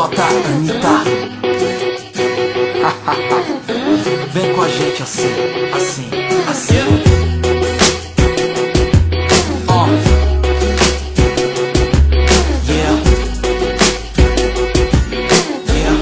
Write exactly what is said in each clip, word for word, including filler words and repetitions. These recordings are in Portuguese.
J, Anitta. Vem com a gente assim, assim, assim. Oh. Yeah. Yeah.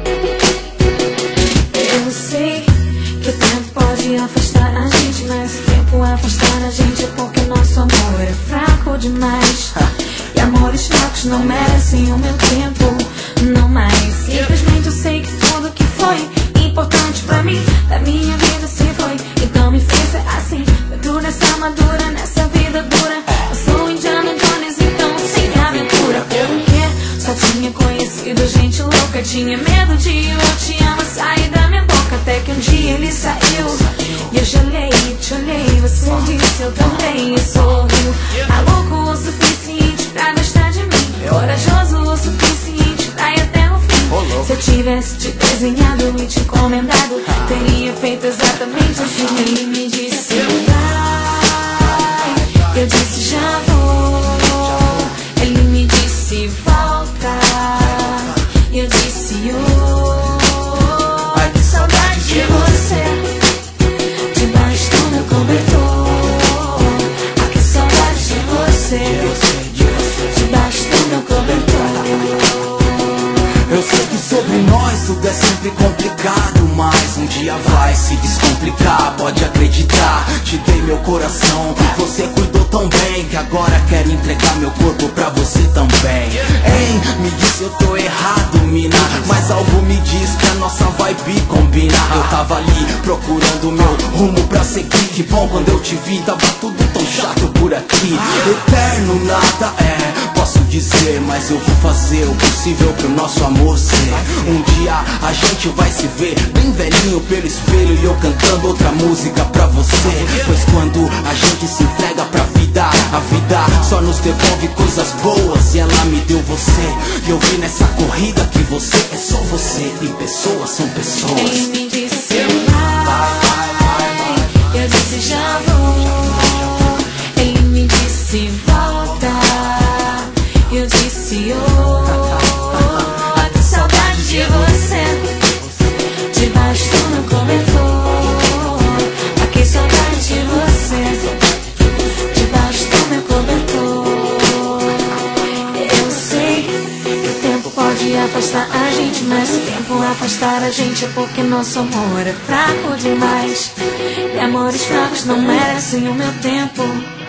Eu sei que o tempo pode afastar a gente, mas o tempo afastar a gente é porque nosso amor é fraco demais. E amores fracos não merecem o meu tempo, não mais. Simplesmente eu sei que tudo que foi importante pra mim, da minha vida se foi. Então me fez ser assim, dentro dessa armadura, nessa vida dura. Eu sou Indiana Jones, então sem aventura. Porque só tinha conhecido gente louca, tinha medo de eu te amo sair da minha boca. Até que um dia ele saiu e eu gelei, te olhei, você disse eu também. E sorriu, maluco o suficiente pra gostar de mim, corajoso o suficiente pra ir até o fim. Se eu tivesse te desenhado e te encomendado, teria feito exatamente assim. Ele me disse vai, eu disse já vou. Ele me disse volta, eu disse oh. Ai que saudade de você, debaixo do meu cobertor. Ai que saudade de você, debaixo do meu cobertor. Eu sei que sobre nós tudo é sempre complicado, mas um dia vai se descomplicar, pode acreditar. Te dei meu coração, você cuidou tão bem que agora quero entregar meu corpo pra você também. Hein, me disse eu tô errado, mina, mas algo me diz que a nossa vibe combina. Eu tava ali procurando meu rumo pra seguir, que bom quando eu te vi, tava tudo tão chato por aqui. Eterno nada é, posso dizer, mas eu vou fazer o possível pro nosso amor ser. Um dia a gente vai se ver bem velhinho pelo espelho e eu cantando outra música pra você. Pois quando a gente se entrega pra vida, a vida só nos devolve coisas boas, e ela me deu você. E eu vi nessa corrida que você é só você, e pessoas são pessoas. Ele me disse vai, eu disse já vou. Ele me disse volta, eu disse oh. Ai que saudade de você, debaixo do meu cobertor. Ai que saudade de você, debaixo do meu cobertor. Eu sei que o tempo pode afastar a gente, mas o tempo afastar a gente é porque nosso amor é fraco demais. E amores fracos não merecem o meu tempo.